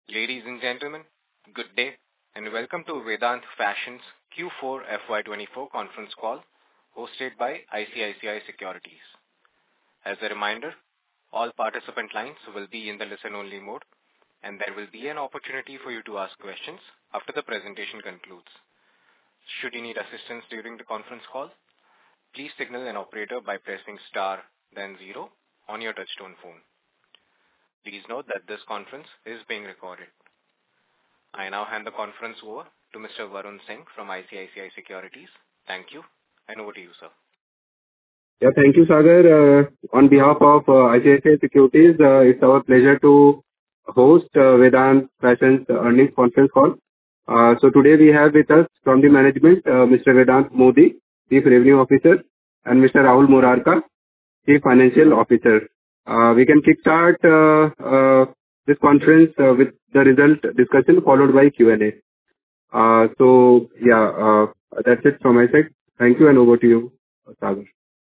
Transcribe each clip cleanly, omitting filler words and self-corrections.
Ladies and gentlemen, good day and welcome to Vedant Fashions Q4 FY24 conference call hosted by ICICI Securities. As a reminder, all participant lines will be in the listen-only mode and there will be an opportunity for you to ask questions after the presentation concludes. Should you need assistance during the conference call, please signal an operator by pressing star then 0 on your touchtone phone. Please note that this conference is being recorded. I now hand the conference over to Mr. Varun Singh from ICICI Securities. Thank you, and over to you, sir. Yeah, thank you, Sagar. On behalf of ICICI Securities, it's our pleasure to host Vedant Fashions earnings conference call. So today we have with us from the management, Mr. Vedant Modi, Chief Revenue Officer, and Mr. Rahul Murarka, Chief Financial Officer. We can kickstart this conference with the result discussion followed by Q&A. That's it from my side. Thank you and over to you, Sagar.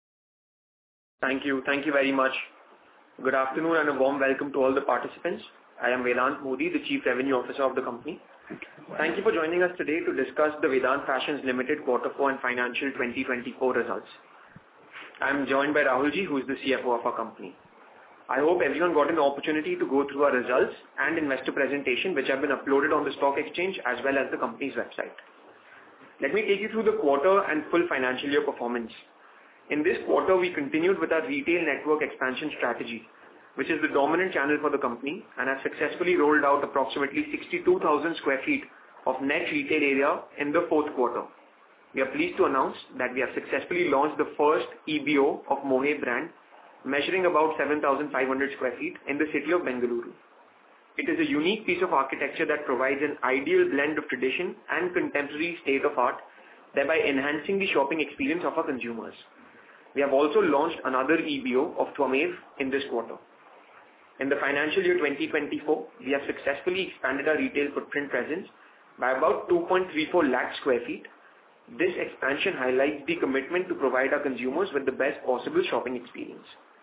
Thank you. Thank you very much. Good afternoon and a warm welcome to all the participants. I am Vedant Modi, the Chief Revenue Officer of the company. Thank you for joining us today to discuss the Vedant Fashions Limited Q4 and Financial 2024 results. I am joined by Rahulji, who is the CFO of our company. I hope everyone got an opportunity to go through our results and investor presentation which have been uploaded on the stock exchange as well as the company's website. Let me take you through the quarter and full financial year performance. In this quarter, we continued with our retail network expansion strategy, which is the dominant channel for the company and has successfully rolled out approximately 62,000 square feet of net retail area in the fourth quarter. We are pleased to announce that we have successfully launched the first EBO of Mohey brand, measuring about 7,500 square feet in the city of Bengaluru. It is a unique piece of architecture that provides an ideal blend of tradition and contemporary state of art, thereby enhancing the shopping experience of our consumers. We have also launched another EBO of Twamev in this quarter. In the financial year 2024, we have successfully expanded our retail footprint presence by about 2.34 lakh square feet. This expansion highlights the commitment to provide our consumers with the best possible shopping experience.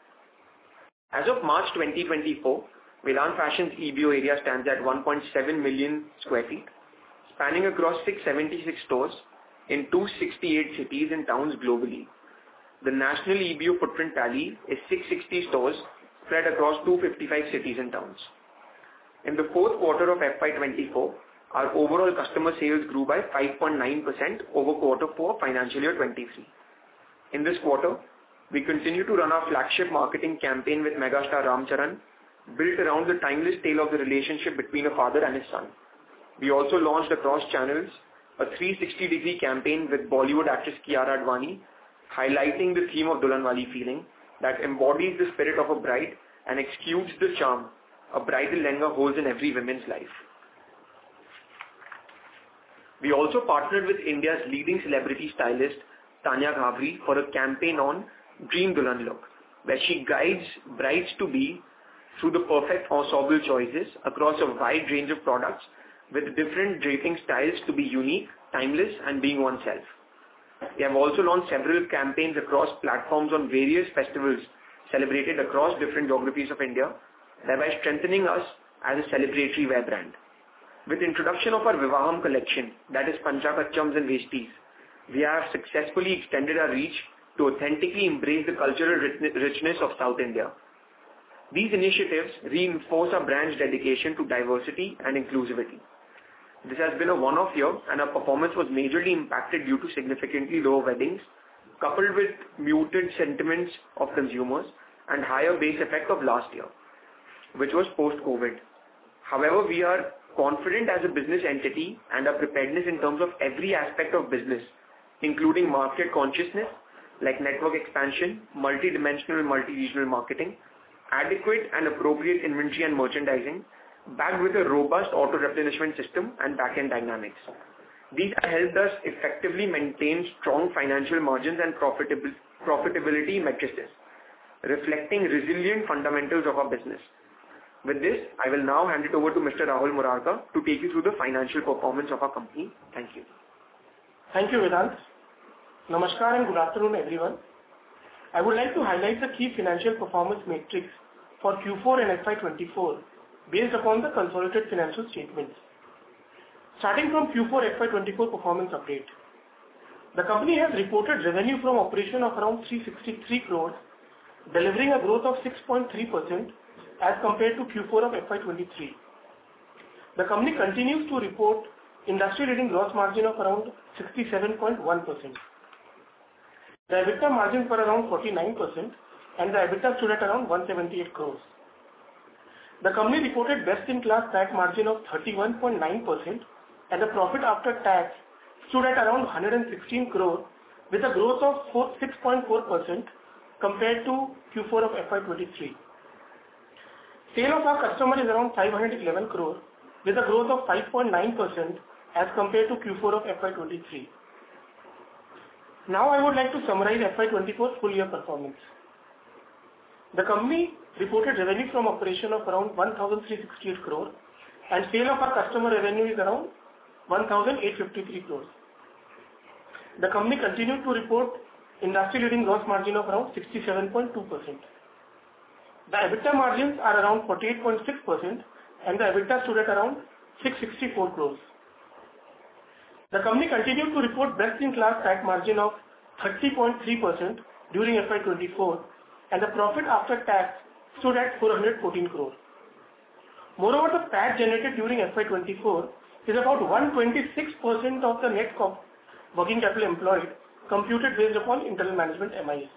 As of March 2024, Vedant Fashions EBO area stands at 1.7 million square feet, spanning across 676 stores in 268 cities and towns globally. The national EBO footprint tally is 660 stores spread across 255 cities and towns. In the fourth quarter of FY24, our overall customer sales grew by 5.9% over Q4 financial year 23. In this quarter, we continue to run our flagship marketing campaign with megastar Ram Charan, built around the timeless tale of the relationship between a father and his son. We also launched across channels a 360-degree campaign with Bollywood actress Kiara Advani, highlighting the theme of Dulhanwali feeling that embodies the spirit of a bride and exudes the charm a bridal lehenga holds in every woman's life. We also partnered with India's leading celebrity stylist, Tanya Ghavri, for a campaign on Dream Dulhan Look, where she guides brides-to-be through the perfect ensemble choices across a wide range of products with different draping styles to be unique, timeless, and being oneself. We have also launched several campaigns across platforms on various festivals celebrated across different geographies of India, thereby strengthening us as a celebratory wear brand. With introduction of our Vivaham collection, that is Panchakachams and Veshtis, we have successfully extended our reach to authentically embrace the cultural richness of South India. These initiatives reinforce our brand's dedication to diversity and inclusivity. This has been a one-off year and our performance was majorly impacted due to significantly lower weddings, coupled with muted sentiments of consumers and higher base effect of last year, which was post-COVID. However, we are confident as a business entity and our preparedness in terms of every aspect of business, including market consciousness, like network expansion, multi-dimensional and multi-regional marketing, adequate and appropriate inventory and merchandising, backed with a robust auto-replenishment system and back-end dynamics. These have helped us effectively maintain strong financial margins and profitability matrices, reflecting resilient fundamentals of our business. With this, I will now hand it over to Mr. Rahul Murarka to take you through the financial performance of our company. Thank you. Thank you, Vedant. Namaskar and good afternoon, everyone. I would like to highlight the key financial performance metrics for Q4 and FY24 based upon the consolidated financial statements. Starting from Q4 FY24 performance update. The company has reported revenue from operation of around 363 crores, delivering a growth of 6.3% as compared to Q4 of FY23. The company continues to report industry-leading gross margin of around 67.1%. The EBITDA margins were around 49% and the EBITDA stood at around 178 crores. The company reported best-in-class PAT margin of 31.9% and the profit after tax stood at around 116 crore with a growth of 6.4% compared to Q4 of FY23. Sale of our customer is around 511 crore with a growth of 5.9% as compared to Q4 of FY23. Now I would like to summarize FY24 full year performance. The company reported revenue from operation of around 1,368 crore and sale of our customer revenue is around 1,853 crores. The company continued to report industry-leading gross margin of around 67.2%. The EBITDA margins are around 48.6% and the EBITDA stood at around 664 crores. The company continued to report best-in-class PAT margin of 30.3% during FY24 and the profit after tax stood at 414 crore. Moreover, the PAT generated during FY24 is about 126% of the net working capital employed, computed based upon internal management MIS.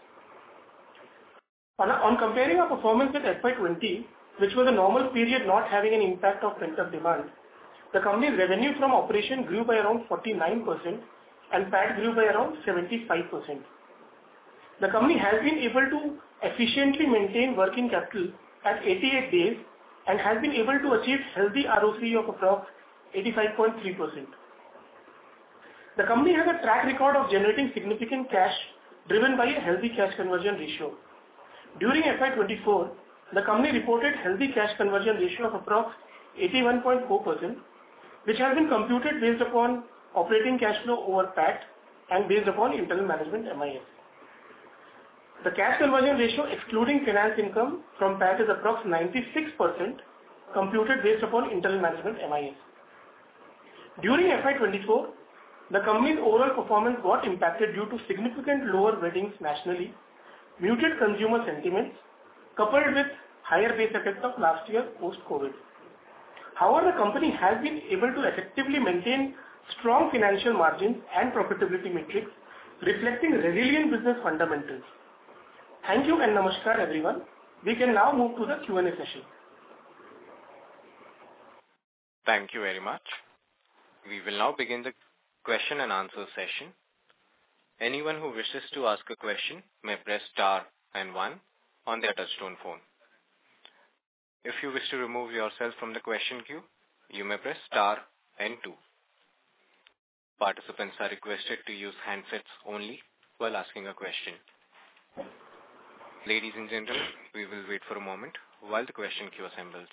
On comparing our performance with FY20, which was a normal period not having an impact of pent-up demand, the company's revenue from operation grew by around 49% and PAT grew by around 75%. The company has been able to efficiently maintain working capital at 88 days and has been able to achieve healthy ROC of approx 85.3%. The company has a track record of generating significant cash driven by a healthy cash conversion ratio. During FY24, the company reported healthy cash conversion ratio of approx 81.4%, which has been computed based upon operating cash flow over PAT and based upon internal management MIS. The cash conversion ratio excluding finance income from PAT is approx 96%, computed based upon internal management MIS. During FY24, the company's overall performance got impacted due to significant lower weddings nationally, muted consumer sentiments, coupled with higher base effect of last year post-COVID. However, the company has been able to effectively maintain strong financial margins and profitability metrics, reflecting resilient business fundamentals. Thank you and namaskar everyone. We can now move to the Q&A session. Thank you very much. We will now begin the question and answer session. Anyone who wishes to ask a question may press star and 1 on their touchtone phone. If you wish to remove yourself from the question queue, you may press star and 2. Participants are requested to use handsets only while asking a question. Ladies and gentlemen, we will wait for a moment while the question queue assembles.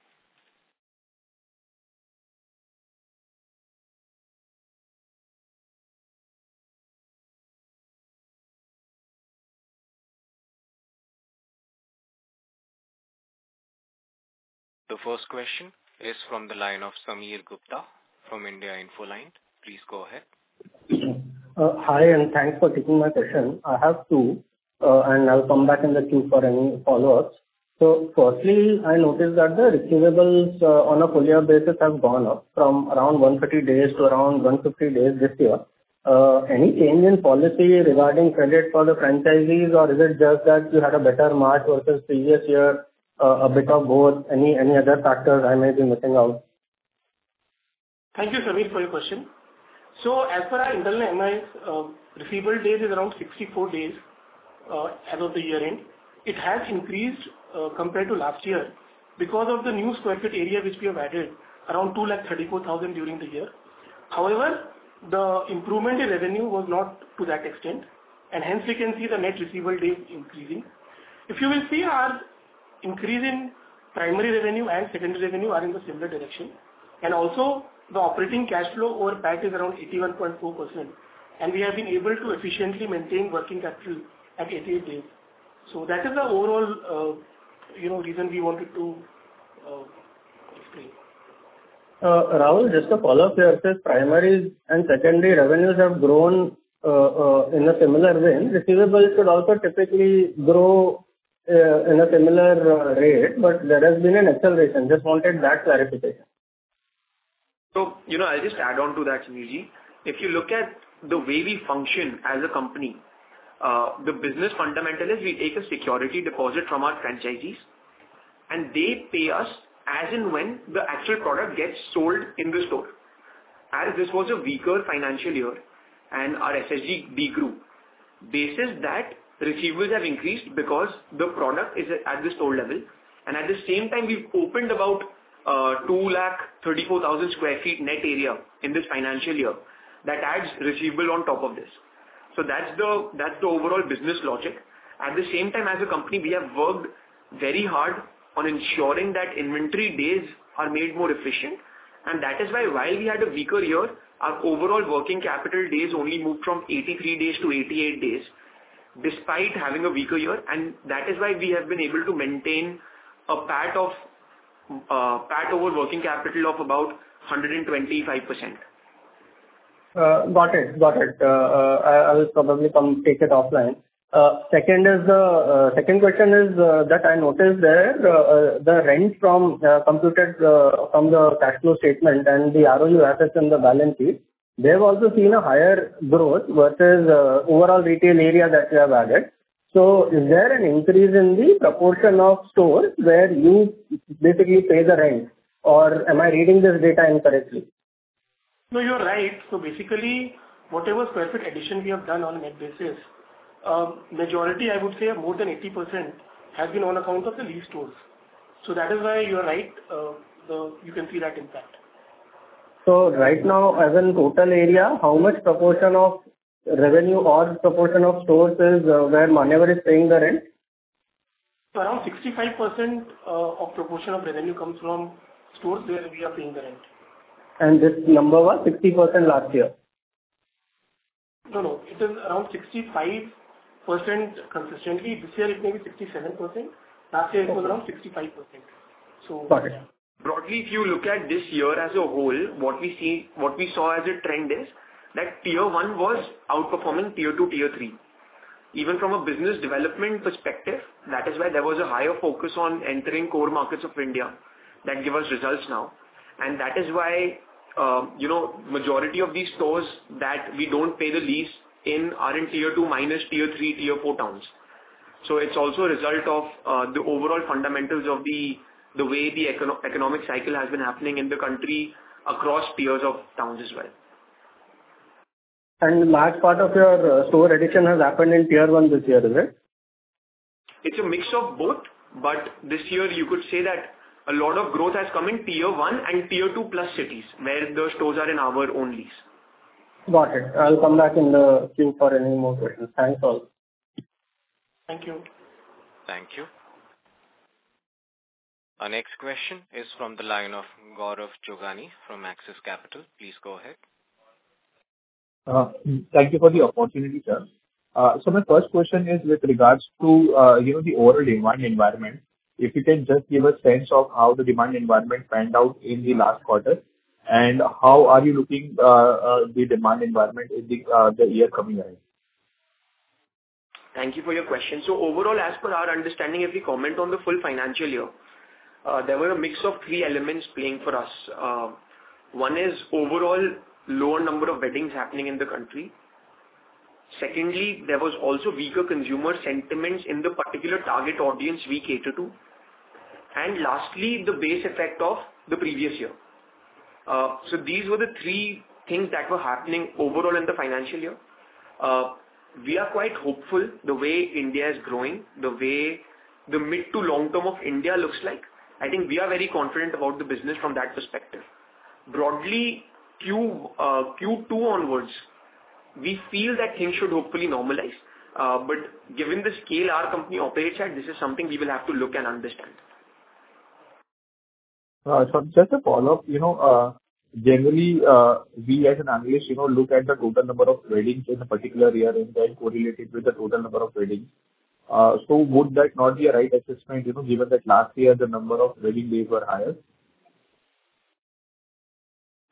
The first question is from the line of Sameer Gupta from India Infoline. Please go ahead. Hi, and thanks for taking my question. I have two, and I'll come back in the queue for any follow-ups. So firstly, I noticed that the receivables on a full year basis have gone up from around 130 days to around 150 days this year. Any change in policy regarding credit for the franchisees, or is it just that you had a better March versus previous year? A bit of both, any other factors I may be missing out? Thank you, Sameer, for your question. So, as per our internal MIS, receivable days is around 64 days as of the year end. It has increased compared to last year because of the new square feet area which we have added, around 234,000 during the year. However, the improvement in revenue was not to that extent, and hence we can see the net receivable days increasing. If you will see, our increase in primary revenue and secondary revenue are in the similar direction, and also the operating cash flow over PAT is around 81.4%, and we have been able to efficiently maintain working capital at 88 days. So that is the overall reason we wanted to explain. Rahul, just a follow-up here. Says primary and secondary revenues have grown in a similar vein. Receivables should also typically grow in a similar rate, but there has been an acceleration. Just wanted that clarification. So, I'll just add on to that, Sameerji. If you look at the way we function as a company, the business fundamental is we take a security deposit from our franchisees and they pay us as and when the actual product gets sold in the store. As this was a weaker financial year and our SSG degrew, basis that receivables have increased because the product is at the store level, and at the same time we've opened about 234,000 square feet net area in this financial year. That adds receivable on top of this. So that's the overall business logic. At the same time, as a company, we have worked very hard on ensuring that inventory days are made more efficient, and that is why while we had a weaker year, our overall working capital days only moved from 83 days to 88 days, despite having a weaker year, and that is why we have been able to maintain a PAT over working capital of about 125%. Got it. I will probably take it offline. Second question is that I noticed there the rent computed from the cash flow statement and the ROU assets in the balance sheet. They have also seen a higher growth versus overall retail area that you have added. So is there an increase in the proportion of stores where you basically pay the rent, or am I reading this data incorrectly? No, you're right. So basically, whatever square feet addition we have done on a net basis, majority, I would say more than 80% has been on account of the lease stores. So that is why you're right. You can see that impact. So right now, as in total area, how much proportion of revenue or proportion of stores is where Manyavar is paying the rent? So around 65% of proportion of revenue comes from stores where we are paying the rent. And this number was 60% last year. No. It is around 65% consistently. This year it may be 67%. Last year it was around 65%. So got it. Broadly, if you look at this year as a whole, what we saw as a trend is that Tier 1 was outperforming Tier 2, Tier 3. Even from a business development perspective, that is why there was a higher focus on entering core markets of India that give us results now. And that is why, majority of these stores that we don't pay the lease in are in Tier 2 minus Tier 3, Tier 4 towns. So it's also a result of the overall fundamentals of the way the economic cycle has been happening in the country across tiers of towns as well. And large part of your store addition has happened in Tier 1 this year, is it? It's a mix of both, but this year you could say that a lot of growth has come in Tier 1 and Tier 2 plus cities, where the stores are in our own lease. Got it. I'll come back in the queue for any more questions. Thanks all. Thank you. Thank you. Our next question is from the line of Gaurav Jogani from Axis Capital. Please go ahead. Thank you for the opportunity, sir. So my first question is with regards to the overall demand environment. If you can just give a sense of how the demand environment panned out in the last quarter, and how are you looking the demand environment in the year coming ahead? Thank you for your question. So overall, as per our understanding, if we comment on the full financial year, there were a mix of three elements playing for us. One is overall lower number of weddings happening in the country. Secondly, there was also weaker consumer sentiments in the particular target audience we cater to. And lastly, the base effect of the previous year. So these were the three things that were happening overall in the financial year. We are quite hopeful the way India is growing, the way the mid to long term of India looks like. I think we are very confident about the business from that perspective. Broadly, Q2 onwards, we feel that things should hopefully normalize. But given the scale our company operates at, this is something we will have to look and understand. So just a follow-up, generally, we as an analyst, look at the total number of weddings in a particular year and then correlate it with the total number of weddings. So would that not be a right assessment, given that last year the number of wedding days were higher?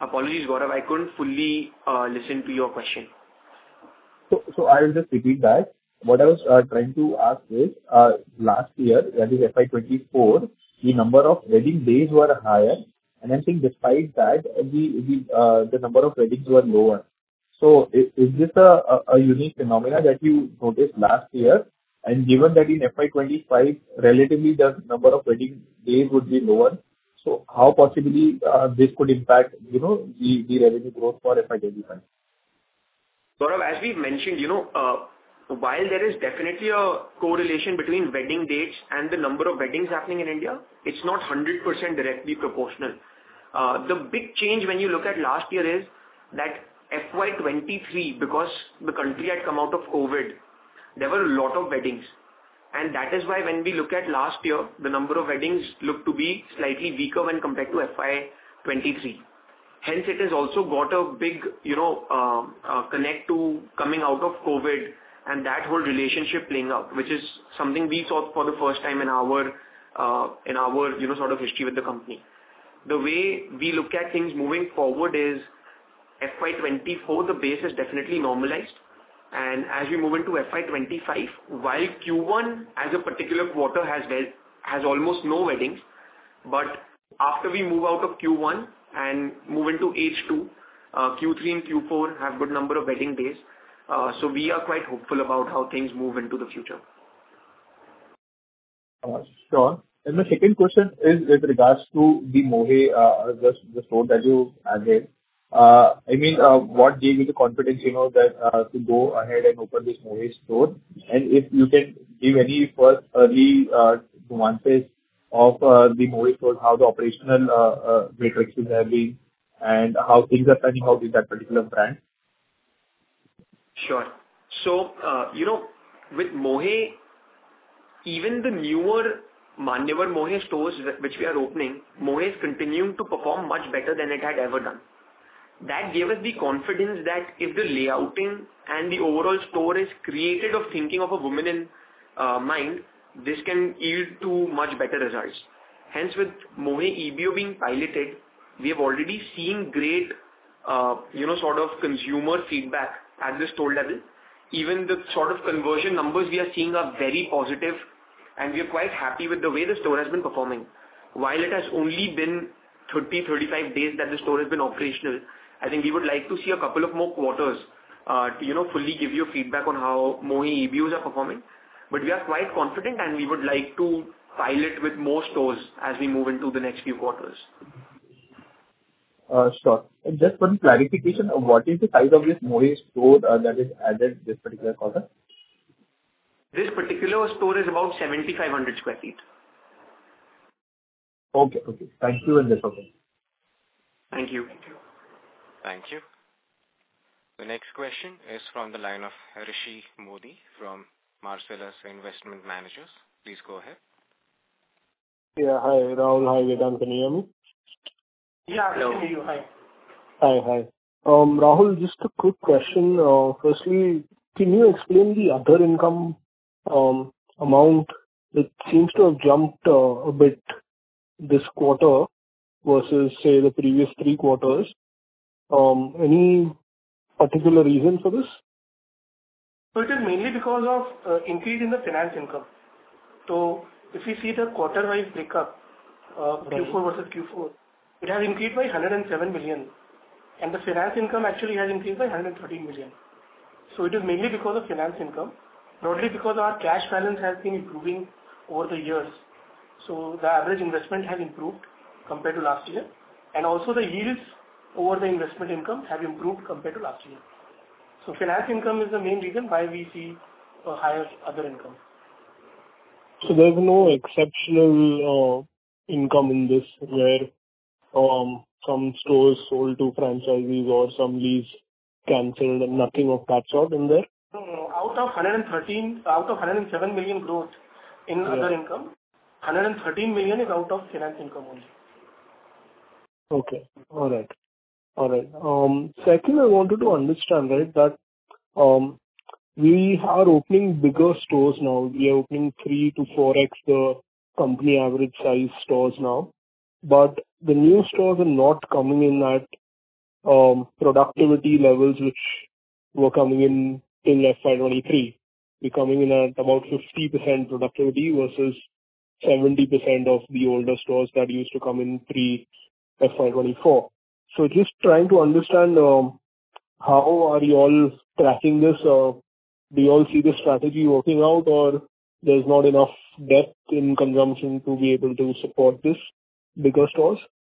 Apologies, Gaurav, I couldn't fully listen to your question. So I will just repeat that. What I was trying to ask is, last year, that is FY 24, the number of wedding days were higher, and I'm saying despite that, the number of weddings were lower. So is this a unique phenomena that you noticed last year? And given that in FY 25, relatively the number of wedding days would be lower, so how possibly this could impact, the revenue growth for FY 25? Gaurav, as we've mentioned, while there is definitely a correlation between wedding dates and the number of weddings happening in India, it's not 100% directly proportional. The big change when you look at last year is that FY23, because the country had come out of COVID, there were a lot of weddings. And that is why when we look at last year, the number of weddings look to be slightly weaker when compared to FY23. Hence, it has also got a big, connect to coming out of COVID and that whole relationship playing out, which is something we saw for the first time in our sort of history with the company. The way we look at things moving forward is FY24, the base is definitely normalized. And as we move into FY25, while Q1 as a particular quarter has almost no weddings, but after we move out of Q1 and move into H2, Q3 and Q4 have good number of wedding days. So we are quite hopeful about how things move into the future. Sure. And my second question is with regards to the Mohey, the store that you added. What gave you the confidence, that to go ahead and open this Mohey store? And if you can give any first early nuances of the Mohey store, how the operational metrics have been, and how things are turning out in that particular brand. Sure. So, with Mohey, even the newer Manyavar Mohey stores which we are opening, Mohey is continuing to perform much better than it had ever done. That gave us the confidence that if the layouting and the overall store is created of thinking of a woman in mind, this can yield to much better results. Hence, with Mohey EBO being piloted, we have already seen great, sort of consumer feedback at the store level. Even the sort of conversion numbers we are seeing are very positive, and we are quite happy with the way the store has been performing. While it has only been 30-35 days that the store has been operational, I think we would like to see a couple of more quarters to fully give you feedback on how Mohey EBOs are performing. But we are quite confident, and we would like to pilot with more stores as we move into the next few quarters. Sure. And just one clarification, what is the size of this Mohey store that is added this particular quarter? This particular store is about 7,500 square feet. Okay. Thank you, and that's okay. Thank you. Thank you. The next question is from the line of Rishi Modi from Marcellus Investment Managers. Please go ahead. Yeah, hi, Rahul. Hi, Vedant. Can you hear me? Yeah, I can hear you. Hi. Hi. Rahul, just a quick question. Firstly, can you explain the other income amount? It seems to have jumped a bit this quarter versus, say, the previous 3 quarters. Any particular reason for this? So it is mainly because of increase in the finance income. So if we see the quarter-wise breakup, Q4 versus Q4, it has increased by 107 million. And the finance income actually has increased by 113 million. So it is mainly because of finance income, broadly because our cash balance has been improving over the years. So the average investment has improved compared to last year. And also the yields over the investment income have improved compared to last year. So finance income is the main reason why we see a higher other income. So there's no exceptional income in this where some stores sold to franchisees or some lease cancelled and nothing of that sort in there? No. Out of 107 million growth in other income, 113 million is out of finance income only. Okay. All right. Second, I wanted to understand, right, that we are opening bigger stores now. We are opening 3 to 4x the company average size stores now. But the new stores are not coming in at productivity levels which were coming in till FY23. We're coming in at about 50% productivity versus 70% of the older stores that used to come in pre-FY24. So just trying to understand how are you all tracking this? Do you all see the strategy working out, or there's not enough depth in consumption to be able to support this bigger stores?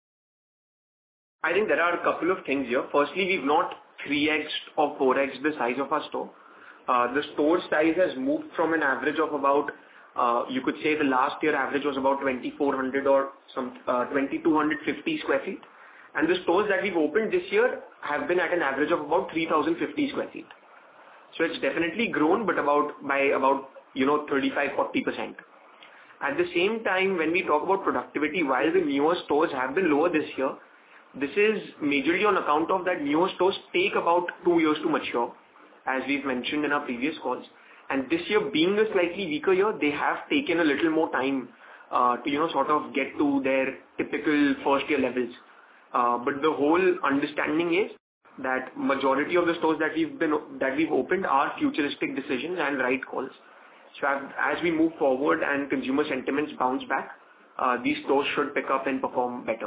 I think there are a couple of things here. Firstly, we've not 3x or 4x the size of our store. The store size has moved from an average of about, you could say the last year average was about 2,400 or some 2,250 square feet. And the stores that we've opened this year have been at an average of about 3,050 square feet. So it's definitely grown, but by about 35-40%. At the same time, when we talk about productivity, while the newer stores have been lower this year, this is majorly on account of that newer stores take about 2 years to mature, as we've mentioned in our previous calls. And this year being a slightly weaker year, they have taken a little more time to sort of get to their typical first year levels. But the whole understanding is that majority of the stores that we've opened are futuristic decisions and right calls. So as we move forward and consumer sentiments bounce back, these stores should pick up and perform better.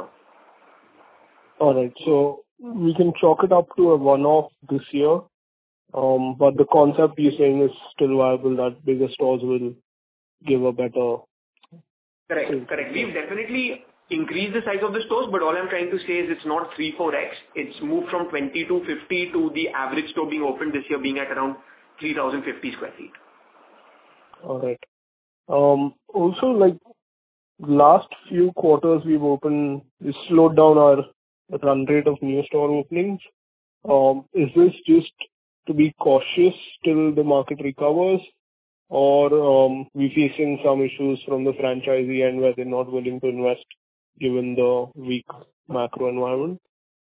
All right. So we can chalk it up to a one-off this year. But the concept you're saying is still viable, that bigger stores will give a better... Correct. We've definitely increased the size of the stores, but all I'm trying to say is it's not 3-4x. It's moved from 2,250 to the average store being opened this year being at around 3,050 square feet. All right. Also, like last few quarters we slowed down our run rate of new store openings. Is this just to be cautious till the market recovers, or we facing some issues from the franchisee end where they're not willing to invest given the weak macro environment?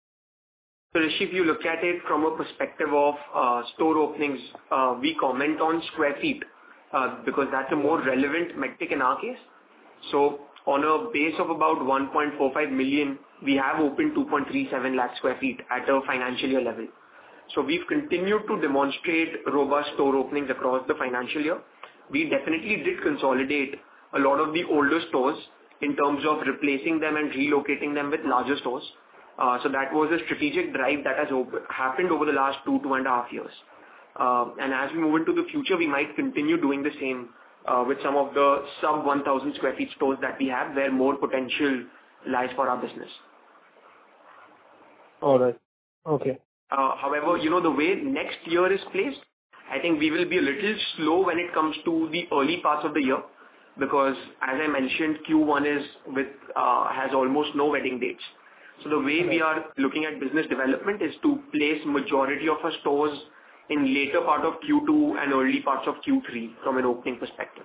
So Rishi, if you look at it from a perspective of store openings, we comment on square feet because that's a more relevant metric in our case. So on a base of about 1.45 million, we have opened 2.37 lakh square feet at a financial year level. So we've continued to demonstrate robust store openings across the financial year. We definitely did consolidate a lot of the older stores in terms of replacing them and relocating them with larger stores. So that was a strategic drive that has happened over the last 2.5 years. And as we move into the future, we might continue doing the same with some of the sub 1,000 square feet stores that we have where more potential lies for our business. All right. Okay. However, the way next year is placed, I think we will be a little slow when it comes to the early parts of the year because, as I mentioned, Q1 has almost no wedding dates. So the way we are looking at business development is to place majority of our stores in later part of Q2 and early parts of Q3 from an opening perspective.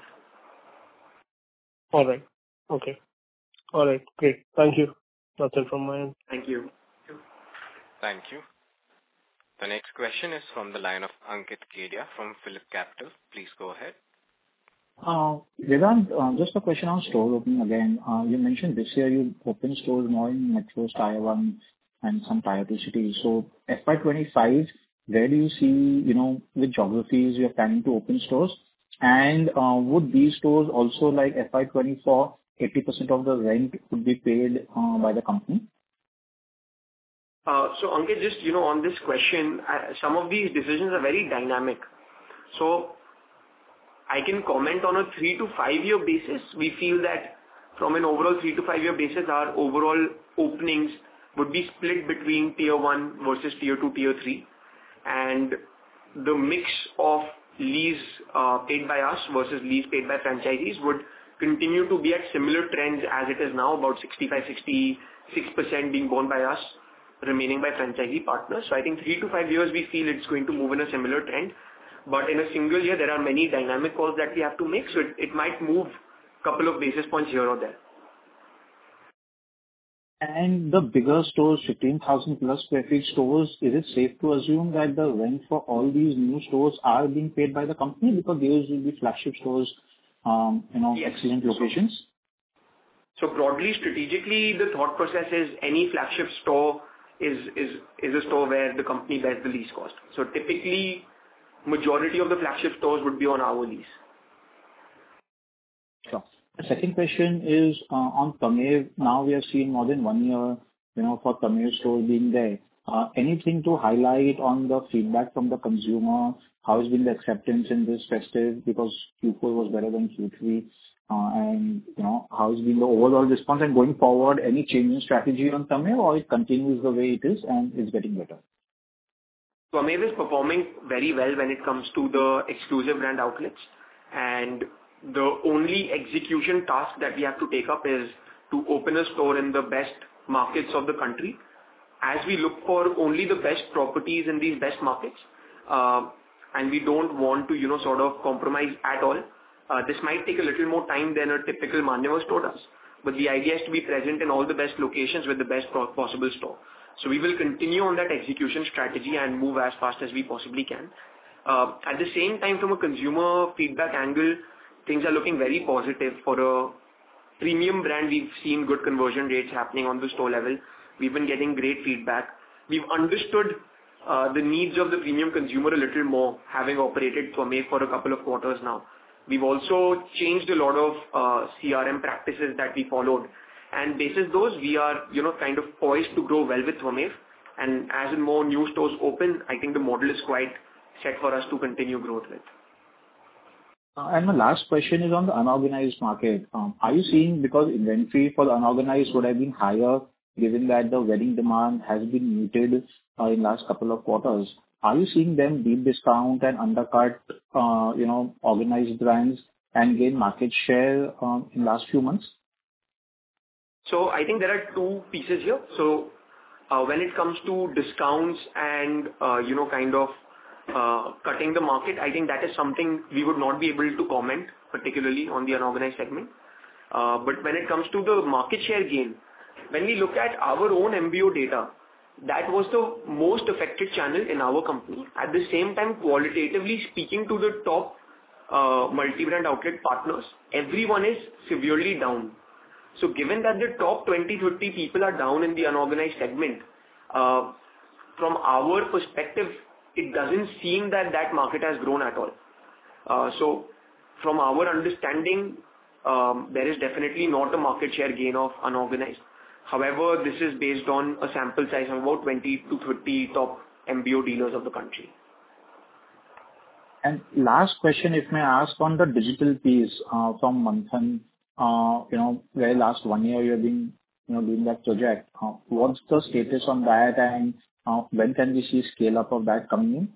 All right. Okay. All right. Great. Thank you. That's it from my end. Thank you. Thank you. The next question is from the line of Ankit Kedia from PhillipCapital. Please go ahead. Vedant, just a question on store opening again. You mentioned this year you opened stores more in metros, Tier 1 and some Tier 2 cities. So FY25, where do you see, which geographies you're planning to open stores? And would these stores also like FY24, 80% of the rent would be paid by the company? So Ankit, just, on this question, some of these decisions are very dynamic. So I can comment on a 3 to 5 year basis. We feel that from an overall 3 to 5 year basis, our overall openings would be split between Tier 1 versus Tier 2, Tier 3. And the mix of lease paid by us versus lease paid by franchisees would continue to be at similar trends as it is now, about 65-66% being borne by us, remaining by franchisee partners. So I think 3 to 5 years, we feel it's going to move in a similar trend. But in a single year, there are many dynamic calls that we have to make. So it might move a couple of basis points here or there. And the bigger stores, 15,000 plus square feet stores, is it safe to assume that the rent for all these new stores are being paid by the company because those will be flagship stores, Yes. Excellent locations? So broadly, strategically, the thought process is any flagship store is a store where the company bears the lease cost. So typically, majority of the flagship stores would be on our lease. Sure. The second question is on Twamev. Now we have seen more than 1 year, for Twamev store being there. Anything to highlight on the feedback from the consumer? How has been the acceptance in this festive? Because Q4 was better than Q3. And, how has been the overall response? And going forward, any change in strategy on Twamev, or it continues the way it is and is getting better? Twamev is performing very well when it comes to the exclusive brand outlets. And the only execution task that we have to take up is to open a store in the best markets of the country. As we look for only the best properties in these best markets, and we don't want to, sort of compromise at all. This might take a little more time than a typical Manyavar store does, but the idea is to be present in all the best locations with the best possible store. So we will continue on that execution strategy and move as fast as we possibly can. At the same time, from a consumer feedback angle, things are looking very positive. For a premium brand, we've seen good conversion rates happening on the store level. We've been getting great feedback. We've understood the needs of the premium consumer a little more, having operated Twamev for a couple of quarters now. We've also changed a lot of CRM practices that we followed. And basis those, we are, kind of poised to grow well with Twamev. And as more new stores open, I think the model is quite set for us to continue growth with. And my last question is on the unorganized market. Are you seeing, because inventory for the unorganized would have been higher, given that the wedding demand has been muted in last couple of quarters, are you seeing them deep discount and undercut, organized brands and gain market share in last few months? So I think there are two pieces here. So when it comes to discounts and, kind of cutting the market, I think that is something we would not be able to comment, particularly on the unorganized segment. But when it comes to the market share gain, when we look at our own MBO data, that was the most affected channel in our company. At the same time, qualitatively speaking to the top multi-brand outlet partners, everyone is severely down. So given that the top 20-30 people are down in the unorganized segment, from our perspective, it doesn't seem that that market has grown at all. So from our understanding, there is definitely not a market share gain of unorganized. However, this is based on a sample size of about 20 to 30 top MBO dealers of the country. And last question, if may I ask, on the digital piece from Manthan, where last 1 year you have been doing that project. What's the status on that, and when can we see scale up of that coming in?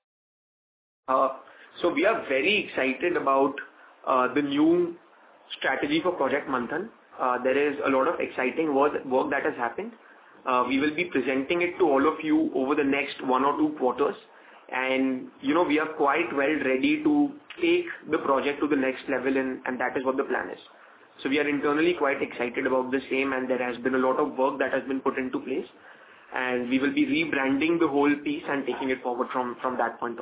So we are very excited about the new strategy for Project Manthan. There is a lot of exciting work that has happened. We will be presenting it to all of you over the next 1 or 2 quarters. And, we are quite well ready to take the project to the next level, and that is what the plan is. So we are internally quite excited about the same, and there has been a lot of work that has been put into place. And we will be rebranding the whole piece and taking it forward from that point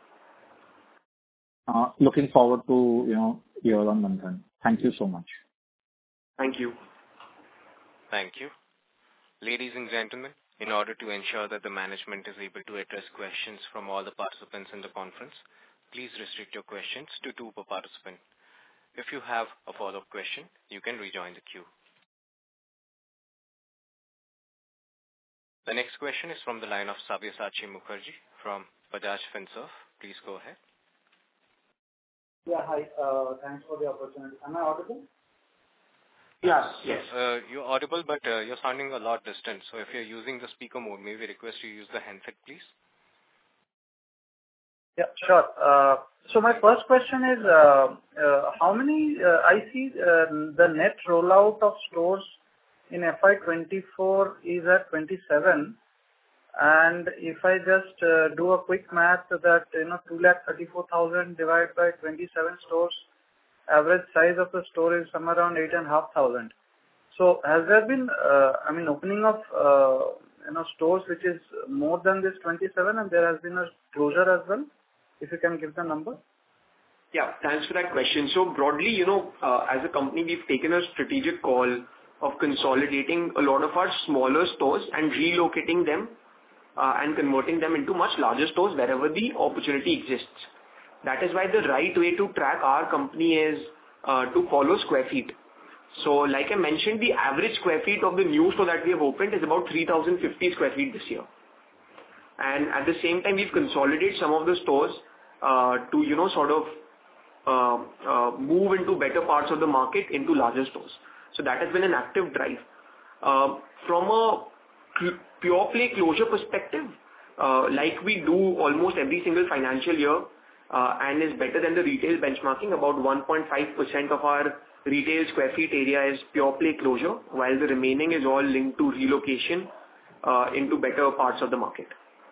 on. Looking forward to, hear on Manthan. Thank you so much. Thank you. Thank you. Ladies and gentlemen, in order to ensure that the management is able to address questions from all the participants in the conference, please restrict your questions to 2 per participant. If you have a follow-up question, you can rejoin the queue. The next question is from the line of Sabyasachi Mukherjee from Bajaj Finserv. Please go ahead. Yeah, hi. Thanks for the opportunity. Am I audible? Yes. You're audible, but you're sounding a lot distant. So if you're using the speaker mode, may we request you use the handset, please? Yeah, sure. So my first question is, how many, I see the net rollout of stores in FY24 is at 27. And if I just do a quick math that, 234,000 divided by 27 stores, average size of the store is somewhere around 8,500. So has there been, opening of, stores which is more than this 27, and there has been a closure as well? If you can give the number. Yeah, thanks for that question. So broadly, as a company, we've taken a strategic call of consolidating a lot of our smaller stores and relocating them and converting them into much larger stores wherever the opportunity exists. That is why the right way to track our company is to follow square feet. So like I mentioned, the average square feet of the new store that we have opened is about 3,050 square feet this year. And at the same time, we've consolidated some of the stores to, sort of move into better parts of the market into larger stores. So that has been an active drive. From a pure play closure perspective, like we do almost every single financial year, and is better than the retail benchmarking, about 1.5% of our retail square feet area is pure play closure, while the remaining is all linked to relocation into better parts of the market.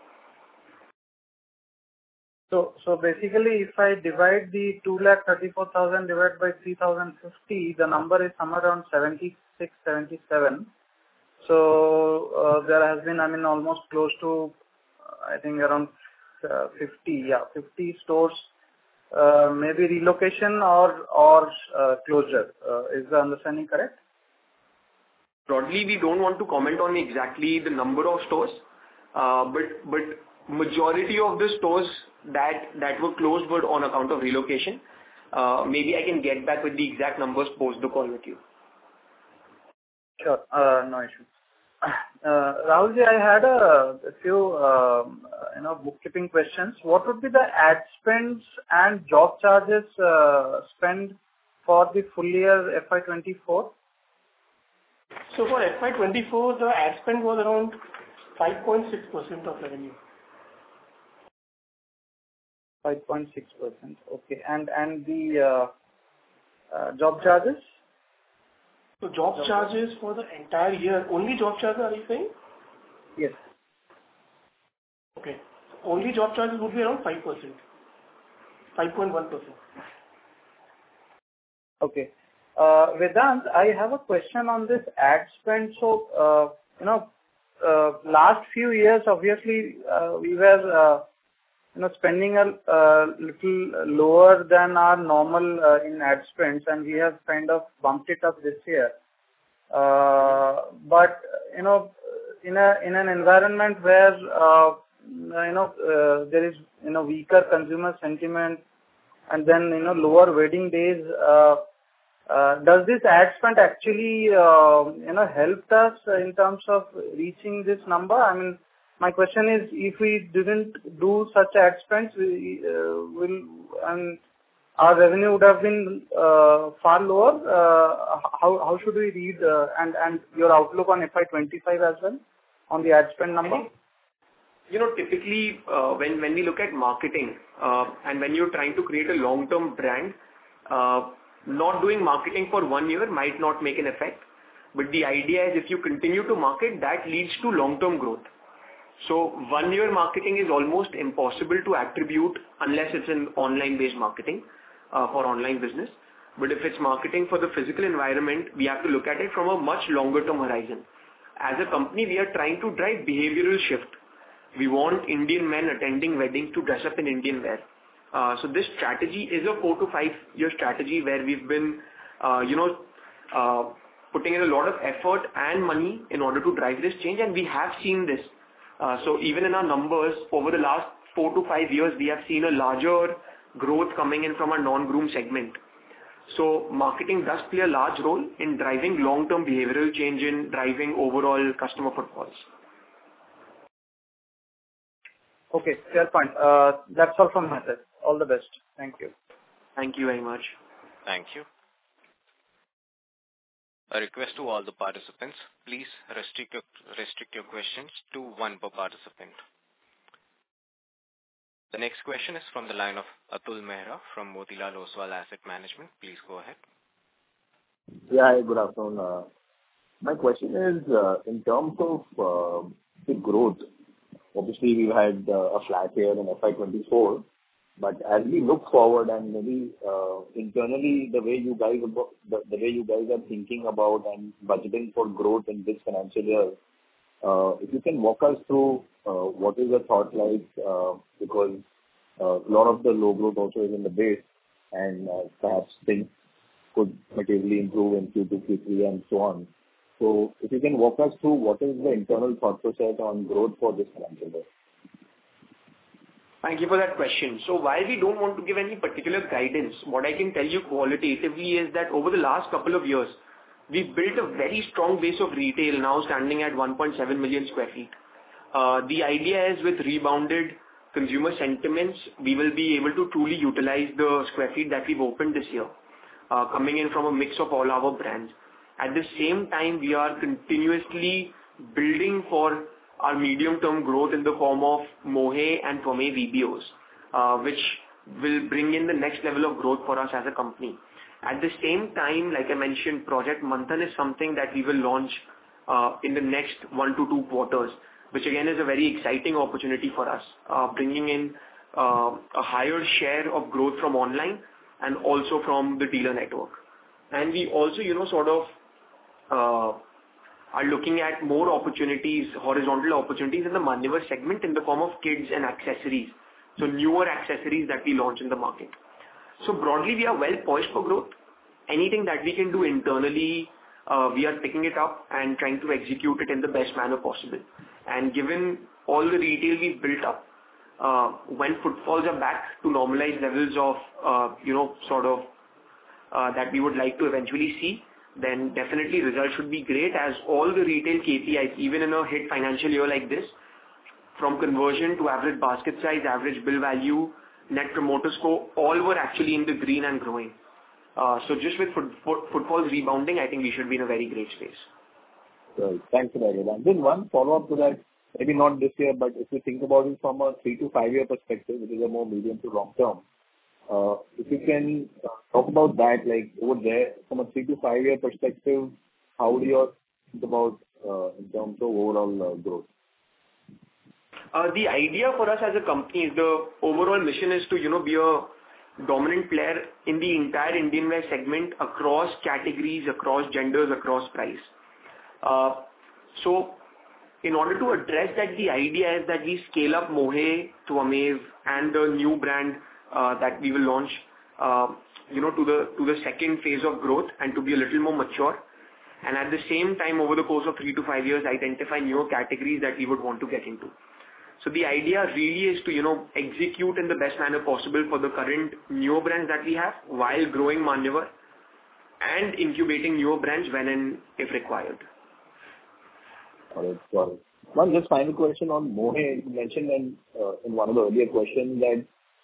So basically, if I divide the 2,34,000 divided by 3,050, the number is somewhere around 76, 77. So there has been, almost close to, I think around 50 stores, maybe relocation or closure. Is the understanding correct? Broadly, we don't want to comment on exactly the number of stores, but majority of the stores that were closed were on account of relocation. Maybe I can get back with the exact numbers post the call with you. Sure, no issue. Rahulji, I had a few bookkeeping questions. What would be the ad spends and job charges spend for the full year FY24? So for FY24, the ad spend was around 5.6% of revenue. 5.6%. Okay. And the job charges? So job charges for the entire year, only job charges are you saying? Yes. Okay. Only job charges would be around 5%. 5.1%. Okay. Vedant, I have a question on this ad spend. So, last few years, obviously, we were, spending a little lower than our normal in ad spends, and we have kind of bumped it up this year. But, in an environment where, there is, weaker consumer sentiment and then, lower wedding days, does this ad spend actually, help us in terms of reaching this number? My question is, if we didn't do such ad spends, our revenue would have been far lower. How should we read and your outlook on FY25 as well on the ad spend number? Typically, when we look at marketing and when you're trying to create a long-term brand, not doing marketing for 1 year might not make an effect. But the idea is if you continue to market, that leads to long-term growth. So 1 year marketing is almost impossible to attribute unless it's an online-based marketing for online business. But if it's marketing for the physical environment, we have to look at it from a much longer-term horizon. As a company, we are trying to drive behavioral shift. We want Indian men attending weddings to dress up in Indian wear. So this strategy is a 4 to 5 year strategy where we've been, putting in a lot of effort and money in order to drive this change, and we have seen this. So even in our numbers over the last 4 to 5 years, we have seen a larger growth coming in from our non-groom segment. So marketing does play a large role in driving long-term behavioral change in driving overall customer footfalls. Okay, fair point. That's all from my side. All the best. Thank you. Thank you very much. Thank you. A request to all the participants, please restrict your questions to one per participant. The next question is from the line of Atul Mehra from Motilal Oswal Asset Management. Please go ahead. Yeah, good afternoon. My question is, in terms of the growth, obviously we've had a flat year in FY24, but as we look forward and maybe internally the way you guys are thinking about and budgeting for growth in this financial year, if you can walk us through what is the thought like, because a lot of the low growth also is in the base, and perhaps things could materially improve in Q2, Q3 and so on. So if you can walk us through what is the internal thought process on growth for this financial year? Thank you for that question. So while we don't want to give any particular guidance, what I can tell you qualitatively is that over the last couple of years, we've built a very strong base of retail now standing at 1.7 million square feet. The idea is with rebounded consumer sentiments, we will be able to truly utilize the square feet that we've opened this year, coming in from a mix of all our brands. At the same time, we are continuously building for our medium-term growth in the form of Mohey and Twamev EBOs, which will bring in the next level of growth for us as a company. At the same time, like I mentioned, Project Manthan is something that we will launch in the next 1 to 2 quarters, which again is a very exciting opportunity for us, bringing in a higher share of growth from online and also from the dealer network. And we also, are looking at more opportunities, horizontal opportunities in the Manyavar segment in the form of kids and accessories. So newer accessories that we launch in the market. So broadly, we are well poised for growth. Anything that we can do internally, we are picking it up and trying to execute it in the best manner possible. And given all the retail we've built up, when footfalls are back to normalized levels of, that we would like to eventually see, then definitely results should be great as all the retail KPIs, even in a hit financial year like this, from conversion to average basket size, average bill value, net promoter score, all were actually in the green and growing. So just with footfalls rebounding, I think we should be in a very great space. Right. Thanks for that, Vedant. Then one follow-up to that, maybe not this year, but if you think about it from a 3 to 5 year perspective, which is a more medium to long term, if you can talk about that, like over there, from a 3 to 5 year perspective, how do you think about in terms of overall growth? The idea for us as a company is the overall mission is to, be a dominant player in the entire Indian wear segment across categories, across genders, across price. So in order to address that, the idea is that we scale up Mohey, Twamev and the new brand that we will launch, to the second phase of growth and to be a little more mature. And at the same time, over the course of 3 to 5 years, identify newer categories that we would want to get into. So the idea really is to, execute in the best manner possible for the current newer brands that we have while growing Manyavar and incubating newer brands when and if required. Got it. One just final question on Mohey. You mentioned in one of the earlier questions that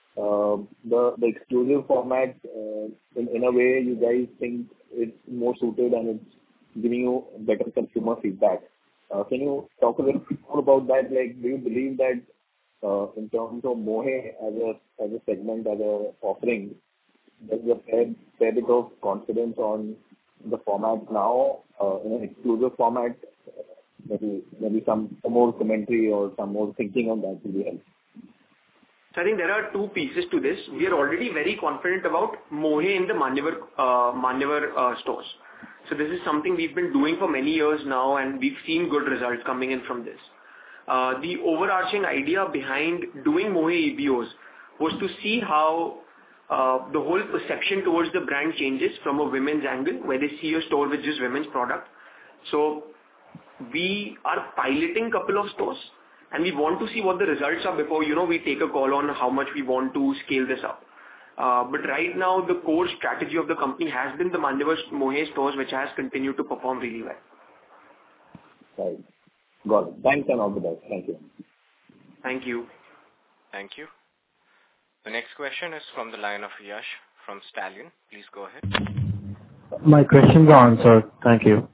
the exclusive format, in a way, you guys think it's more suited and it's giving you better consumer feedback. Can you talk a little bit more about that? Like, do you believe that in terms of Mohey as a segment, as a offering, there's a fair bit of confidence on the format now in an exclusive format? Maybe some more commentary or some more thinking on that will be helpful. So I think there are 2 pieces to this. We are already very confident about Mohey in the Manyavar stores. So this is something we've been doing for many years now, and we've seen good results coming in from this. The overarching idea behind doing Mohey EBOs was to see how the whole perception towards the brand changes from a women's angle, where they see a store with just women's product. So we are piloting a couple of stores, and we want to see what the results are before, we take a call on how much we want to scale this up. But right now, the core strategy of the company has been the Manyavar Mohey stores, which has continued to perform really well. Right. Got it. Thanks and all the best. Thank you. Thank you. Thank you. The next question is from the line of Yash from Stallion. Please go ahead. My questions are answered. Thank you.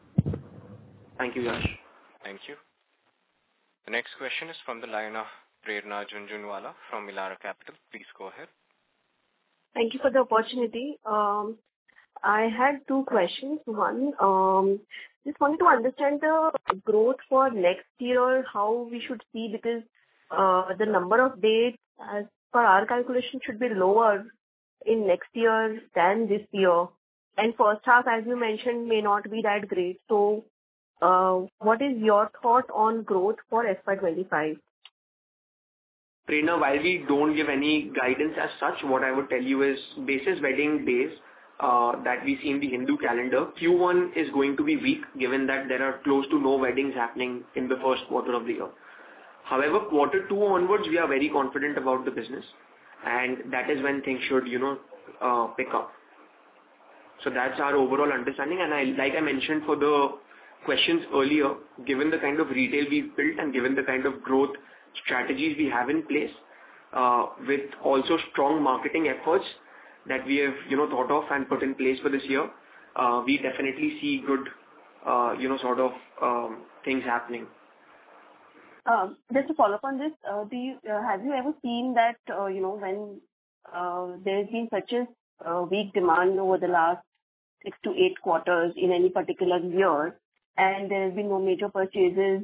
Thank you, Yash. Thank you. The next question is from the line of Prerna Jhunjhunwala from Elara Capital. Please go ahead. Thank you for the opportunity. I had 2 questions. One, just wanted to understand the growth for next year, how we should see, because the number of days, as per our calculation, should be lower in next year than this year. And first half, as you mentioned, may not be that great. So what is your thought on growth for FY25? Prerna, while we don't give any guidance as such, what I would tell you is, basis wedding days, that we see in the Hindu calendar, Q1 is going to be weak given that there are close to no weddings happening in the first quarter of the year. However, quarter 2 onwards, we are very confident about the business, and that is when things should, pick up. So that's our overall understanding. And like I mentioned for the questions earlier, given the kind of retail we've built and given the kind of growth strategies we have in place, with also strong marketing efforts that we have, thought of and put in place for this year, we definitely see good, things happening. Just to follow up on this, have you ever seen that, when there's been such a weak demand over the last 6 to 8 quarters in any particular year, and there has been no major purchases,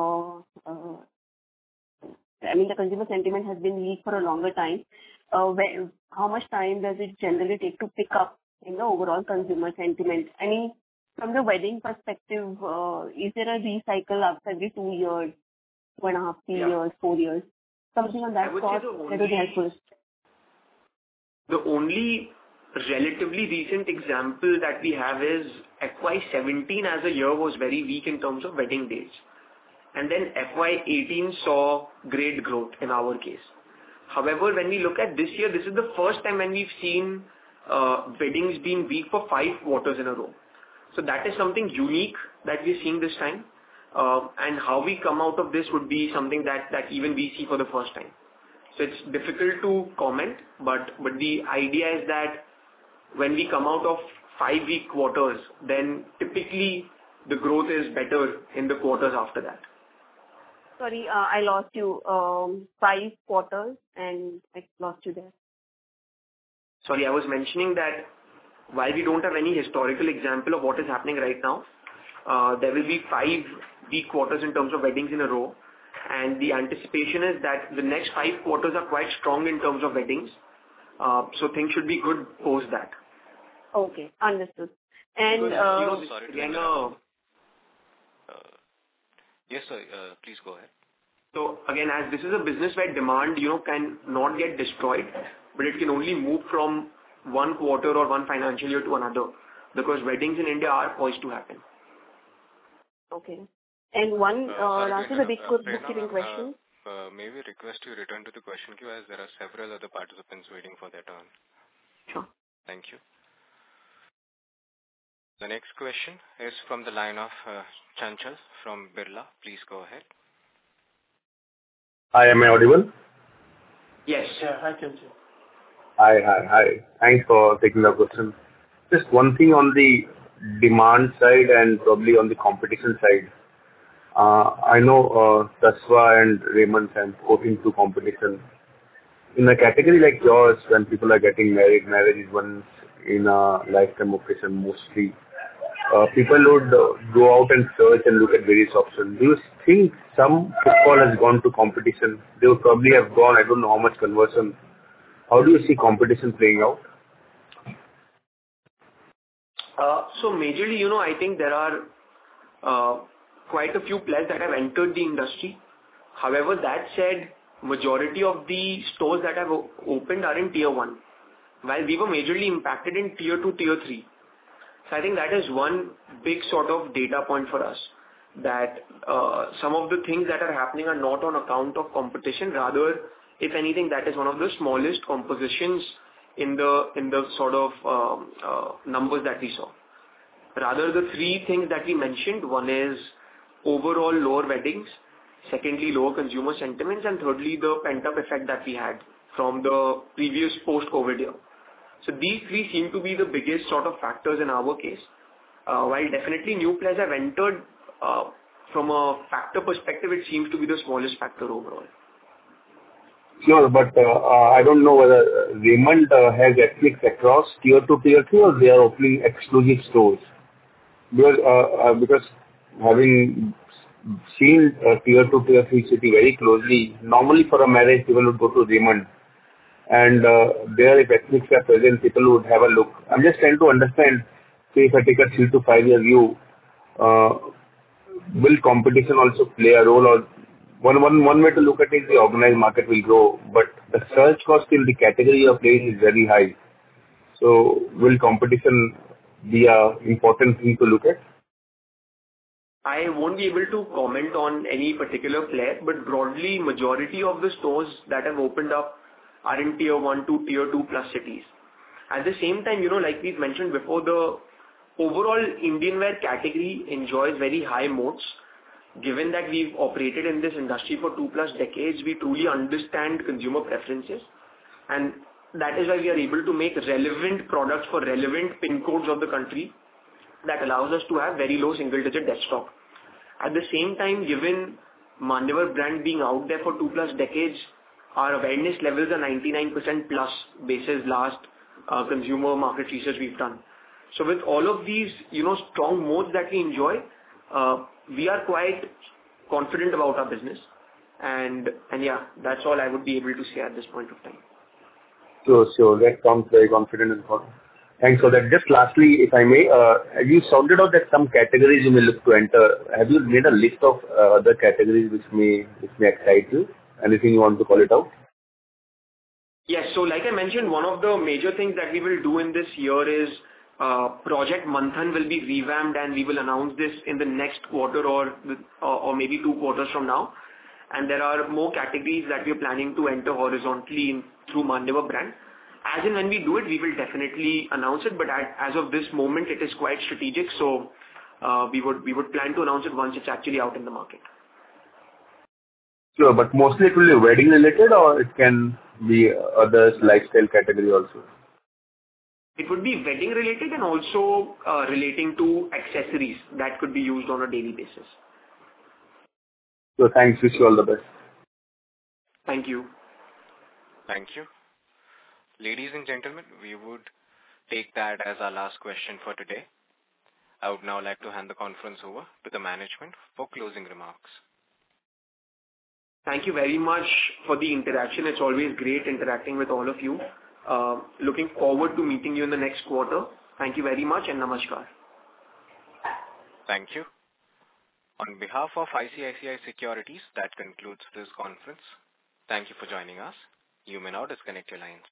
the consumer sentiment has been weak for a longer time. How much time does it generally take to pick up in the overall consumer sentiment? From the wedding perspective, is there a recycle after every 2 years, 2.5, 3 years, 4 years? Something on that sort that would be helpful. The only relatively recent example that we have is FY17 as a year was very weak in terms of wedding dates. And then FY18 saw great growth in our case. However, when we look at this year, this is the first time when we've seen weddings being weak for 5 quarters in a row. So that is something unique that we're seeing this time. And how we come out of this would be something that even we see for the first time. So it's difficult to comment, but the idea is that when we come out of 5-week quarters, then typically the growth is better in the quarters after that. Sorry, I lost you. 5 quarters and I lost you there. Sorry, I was mentioning that while we don't have any historical example of what is happening right now, there will be 5-week quarters in terms of weddings in a row. And the anticipation is that the next 5 quarters are quite strong in terms of weddings. So things should be good post that. Okay, understood. And yes, sir. Please go ahead. So again, as this is a business where demand, can not get destroyed, but it can only move from one quarter or one financial year to another, because weddings in India are poised to happen. Okay. And one last is a big bookkeeping question. May we request you return to the question queue, as there are several other participants waiting for their turn. Sure. Thank you. The next question is from the line of Chanchal from Birla. Please go ahead. Hi, am I audible? Yes. Yeah, hi Chanchal. Hi. Thanks for taking the question. Just one thing on the demand side and probably on the competition side. I know Tasva and Raymond have got into competition. In a category like yours, when people are getting married, marriage is once in a lifetime occasion mostly. People would go out and search and look at various options. Do you think some footfall has gone to competition? They would probably have gone, I don't know how much conversion. How do you see competition playing out? So majorly, I think there are quite a few players that have entered the industry. However, that said, majority of the stores that have opened are in tier 1, while we were majorly impacted in tier 2, tier 3. So I think that is one big sort of data point for us, that some of the things that are happening are not on account of competition. Rather, if anything, that is one of the smallest compositions in the sort of numbers that we saw. Rather, the 3 things that we mentioned, one is overall lower weddings, secondly lower consumer sentiments, and thirdly the pent-up effect that we had from the previous post-COVID year. So these 3 seem to be the biggest sort of factors in our case. While definitely new players have entered, from a factor perspective, it seems to be the smallest factor overall. Sure, but I don't know whether Raymond has ethnics across tier 2, tier 3, or they are opening exclusive stores. Because having seen tier 2, tier 3 city very closely, normally for a marriage, people would go to Raymond. And there, if ethnics are present, people would have a look. I'm just trying to understand, say if I take a 3 to 5 year view, will competition also play a role? Or one way to look at it is the organized market will grow, but the search cost in the category of playing is very high. So will competition be a important thing to look at? I won't be able to comment on any particular player, but broadly, majority of the stores that have opened up are in tier 1 to tier 2 plus cities. At the same time, like we've mentioned before, the overall Indian wear category enjoys very high moats. Given that we've operated in this industry for 2+ decades, we truly understand consumer preferences, and that is why we are able to make relevant products for relevant pin codes of the country that allows us to have very low single-digit dead stock. At the same time, given Manyavar brand being out there for 2+ decades, our awareness levels are 99% plus basis last consumer market research we've done. So with all of these, strong moats that we enjoy, we are quite confident about our business. And yeah, that's all I would be able to say at this point of time. Sure. That sounds very confident and important. Thanks for that. Just lastly, if I may, you sounded out that some categories you may look to enter. Have you made a list of other categories which may excite you? Anything you want to call it out? Yes. So like I mentioned, one of the major things that we will do in this year is Project Manthan will be revamped, and we will announce this in the next quarter or maybe 2 quarters from now. And there are more categories that we are planning to enter horizontally through Manyavar brand. As and when we do it, we will definitely announce it. But as of this moment, it is quite strategic. So we would plan to announce it once it's actually out in the market. Sure, but mostly it will be wedding related, or it can be others lifestyle category also? It would be wedding related and also relating to accessories that could be used on a daily basis. So thanks. Wish you all the best. Thank you. Thank you. Ladies and gentlemen, we would take that as our last question for today. I would now like to hand the conference over to the management for closing remarks. Thank you very much for the interaction. It's always great interacting with all of you. Looking forward to meeting you in the next quarter. Thank you very much and namaskar. Thank you. On behalf of ICICI Securities, that concludes this conference. Thank you for joining us. You may now disconnect your lines.